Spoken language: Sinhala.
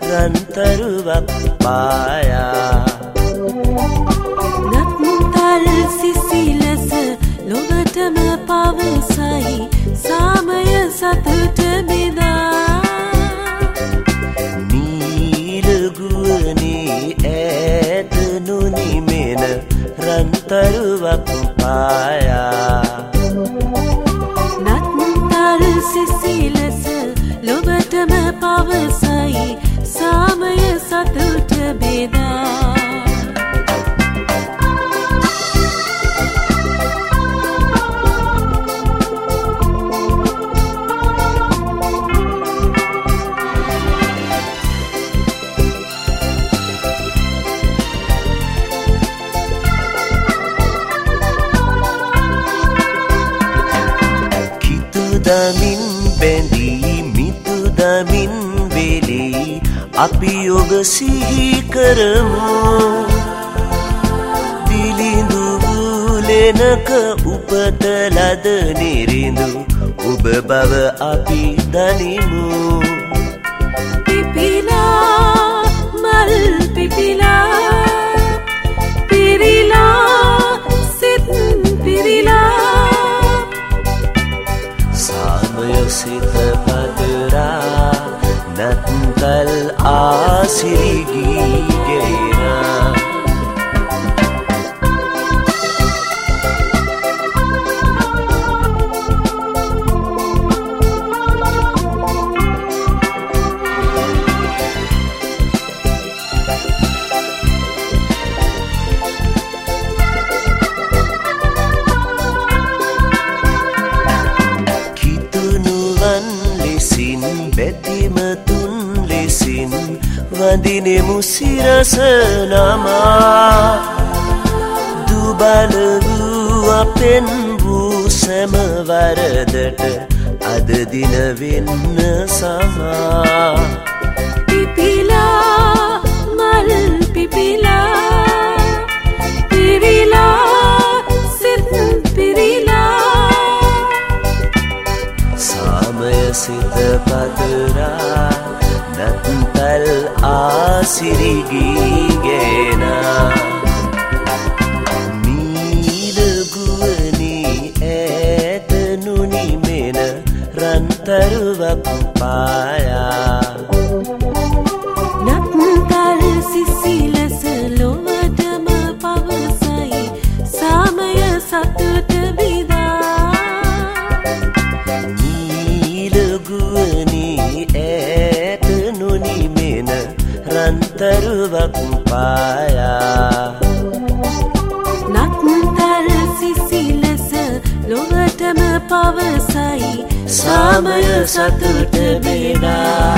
රන්තරුවක් පායා නත්තල් සිසිලස ලොවටම පවසයි සාමය සතුට බෙදා නීල ගුවනේ ඈත නොනිමෙන රන්තරුවක් පායා නත්තල් සිසිලස ලොවටම පවසයි සාමය සතුට බෙදා දමින් බැඳී මිතු දමින් වෙලී අපි ඔබ සිහි කරමු දිලිඳු වූලෙනක උපත ලද නිරිඳු ඔබ බව අපි දනිමු පිපිලා මල් පිපිලා පිරිලා සිත් පිරිලා සිත පදරා නත්තල් ආසිරිගී ගෙනා බැතිමතුන් ලෙසින් වඳිනෙමු සිරස නමා දුබල වූ අපෙන් වූ සෑම වරදට අද දින වෙන්න සමා පිපිලා මල් පිපිලා පිරිලා සිත් පිරිලා සාමය සිත පදරා නත්තල් ආසිරිගී ගෙනා නීල ගුවනේ ඈත නොනිමෙන රන්තරුවක් පායා නත්තල් සිසිලස ලොවටම පවසයි සාමය සතුට බෙදා ගුවනේ ඈත නොනිමෙන රන්තරුවක් පායා නත්තල් සිසිලස ලොවටම පවසයි සාමය සතුට බෙදා